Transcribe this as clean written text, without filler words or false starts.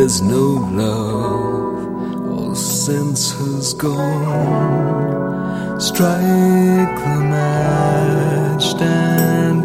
there's no love, all sense has gone. Strike the match, stand